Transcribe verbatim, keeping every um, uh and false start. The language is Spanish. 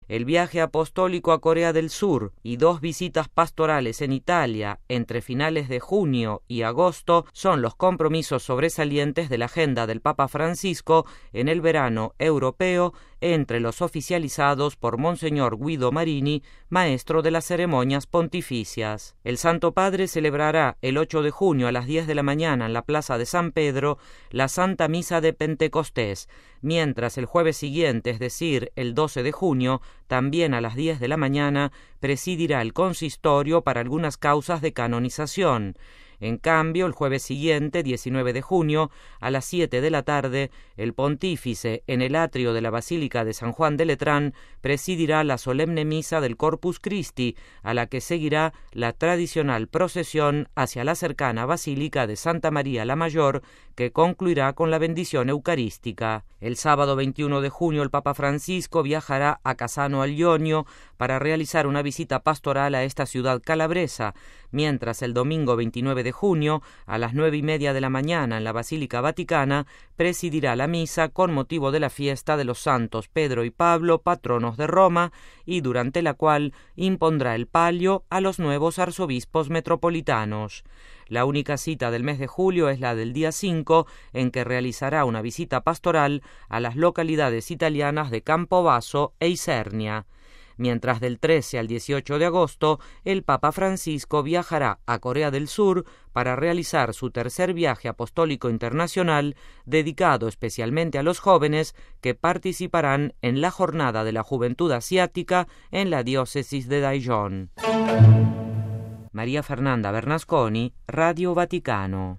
El viaje apostólico a Corea del Sur y dos visitas pastorales en Italia entre finales de junio y agosto son los compromisos sobresalientes de la agenda del Papa Francisco en el verano europeo, entre los oficializados por Monseñor Guido Marini, maestro de las ceremonias pontificias. El Santo Padre celebrará el ocho de junio a las diez de la mañana en la Plaza de San Pedro la Santa Misa de Pentecostés, mientras el jueves siguiente, es decir, el doce de junio, también a las diez de la mañana, presidirá el consistorio para algunas causas de canonización. En cambio, el jueves siguiente, diecinueve de junio, a las siete de la tarde, el pontífice, en el atrio de la Basílica de San Juan de Letrán, presidirá la solemne misa del Corpus Christi, a la que seguirá la tradicional procesión hacia la cercana Basílica de Santa María la Mayor, que concluirá con la bendición eucarística. El sábado veintiuno de junio, el Papa Francisco viajará a Cassano al Ionio para realizar una visita pastoral a esta ciudad calabresa, mientras el domingo veintinueve de junio, a las nueve y media de la mañana en la Basílica Vaticana, presidirá la misa con motivo de la fiesta de los santos Pedro y Pablo, patronos de Roma, y durante la cual impondrá el palio a los nuevos arzobispos metropolitanos. La única cita del mes de julio es la del día cinco, en que realizará una visita pastoral a las localidades italianas de Campobasso e Isernia. Mientras del trece al dieciocho de agosto, el Papa Francisco viajará a Corea del Sur para realizar su tercer viaje apostólico internacional, dedicado especialmente a los jóvenes que participarán en la Jornada de la Juventud Asiática en la diócesis de Daejeon. María Fernanda Bernasconi, Radio Vaticano.